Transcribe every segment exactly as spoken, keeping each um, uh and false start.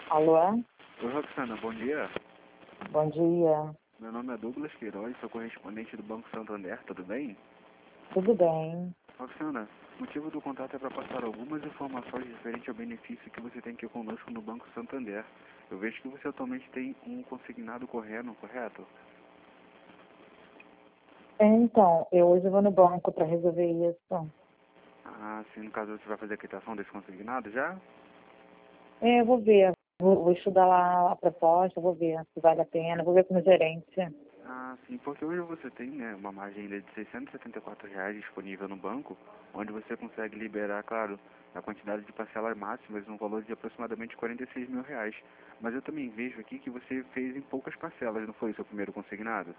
Alô? Oi, Roxana, bom dia. Bom dia. Meu nome é Douglas Queiroz, sou correspondente do Banco Santander, tudo bem? Tudo bem? Roxana, o motivo do contato é para passar algumas informações referentes ao benefício que você tem aqui conosco no Banco Santander. Eu vejo que você atualmente tem um consignado correndo, correto? Então, eu hoje vou no banco para resolver isso. Ah, sim, no caso você vai fazer a quitação desse consignado já? É, eu vou ver. Vou, vou estudar lá a proposta, vou ver se vale a pena. Vou ver com o gerente. Ah, sim, porque hoje você tem, né, uma margem ainda de seiscentos e setenta e quatro reais disponível no banco, onde você consegue liberar, claro, a quantidade de parcelas máximas no valor de aproximadamente quarenta e seis mil reais. Mas eu também vejo aqui que você fez em poucas parcelas, não foi o seu primeiro consignado?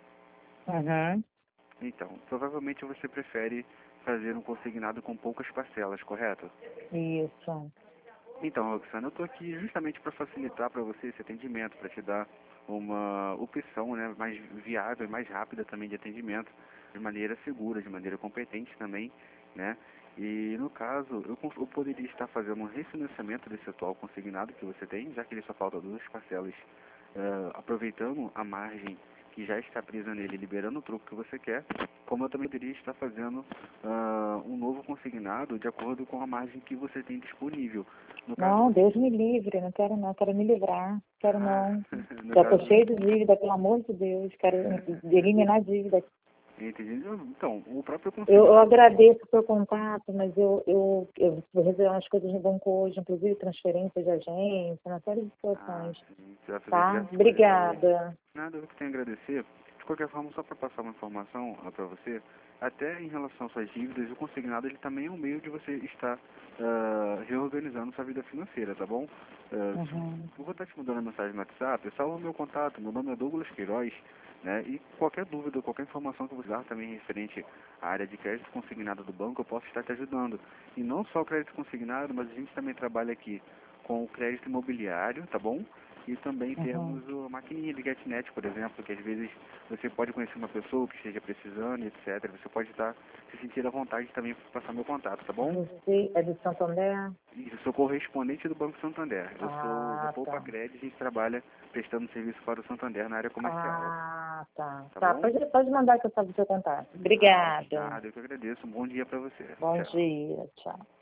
Uhum. Então, provavelmente você prefere fazer um consignado com poucas parcelas, correto? Isso. Então, Roxana, eu estou aqui justamente para facilitar para você esse atendimento, para te dar uma opção, né, mais viável e mais rápida também de atendimento, de maneira segura, de maneira competente também, né? E no caso, eu, cons- eu poderia estar fazendo um refinanciamento desse atual consignado que você tem, já que ele só falta duas parcelas, eh, aproveitando a margem que já está presa nele, liberando o troco que você quer, como eu também poderia estar fazendo ah, um novo consignado de acordo com a margem que você tem disponível. No caso, Não, você... Deus me livre. Não quero não. Quero me livrar. Quero Ah, não. no Já tô caso, cheio de dívida, pelo amor de Deus. Quero eliminar a dívida. entendi. Então, o próprio Eu, eu consignado, agradeço o seu contato, mas eu, eu, eu vou resolver umas coisas no banco hoje, inclusive transferência de agência, uma série de ah, situações. sim, você vai fazer Tá? diversas coisas hoje. Obrigada. Nada, eu que tenho a agradecer. De qualquer forma, só para passar uma informação para você, até em relação às suas dívidas, o consignado ele também é um meio de você estar ah, reorganizando sua vida financeira, tá bom? Ah, se- Uhum. eu vou estar te mandando a mensagem no WhatsApp, salva o meu contato, meu nome é Douglas Queiroz, né? E qualquer dúvida, qualquer informação que você dar também referente à área de crédito consignado do banco, eu posso estar te ajudando. E não só o crédito consignado, mas a gente também trabalha aqui com o crédito imobiliário, tá bom? E também Uhum. temos a maquininha de GetNet, por exemplo, que às vezes você pode conhecer uma pessoa que esteja precisando, etcétera. Você pode estar se sentir à vontade também para passar meu contato, tá bom? Você é de Santander? E eu sou correspondente do Banco Santander. Eu sou da Ah, Poupa tá. Cred, a gente trabalha prestando serviço para o Santander na área comercial, Ah, tá. tá Tá, bom? pode, pode mandar que eu salve o seu contato. Ah, Obrigada. nada, eu que agradeço. Um bom dia para você. Bom Tchau. dia. Tchau.